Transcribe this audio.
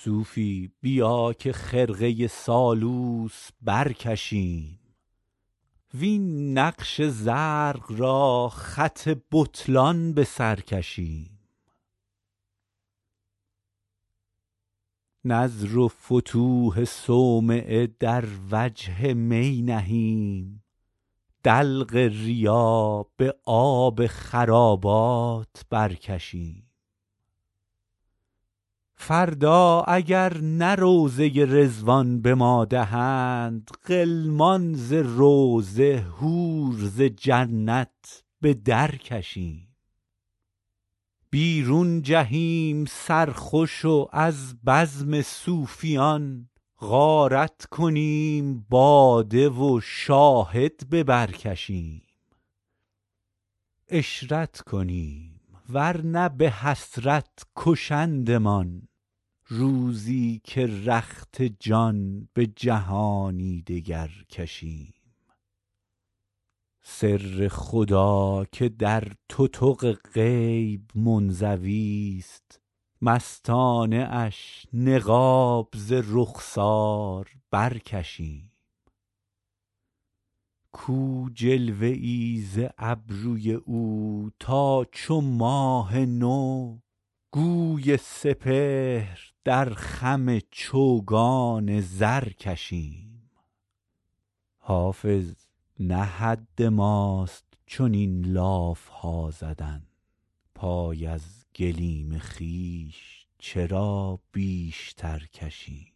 صوفی بیا که خرقه سالوس برکشیم، وین نقش زرق را خط بطلان به سر کشیم. نذر و فتوح صومعه در وجه می نهیم، دلق ریا به آب خرابات برکشیم. فردا اگر نه روضه رضوان به ما دهند، غلمان ز روضه حور ز جنت به در کشیم. بیرون جهیم سرخوش و از بزم صوفیان، غارت کنیم باده و شاهد به بر کشیم. عشرت کنیم ورنه به حسرت کشندمان، روزی که رخت جان به جهانی دگر کشیم. سر خدا که در تتق غیب منزوی است، مستانه اش نقاب ز رخسار برکشیم. کو جلوه ای ز ابروی او تا چو ماه نو، گوی سپهر در خم چوگان زر کشیم. حافظ نه حد ماست چنین لاف ها زدن، پای از گلیم خویش چرا بیشتر کشیم.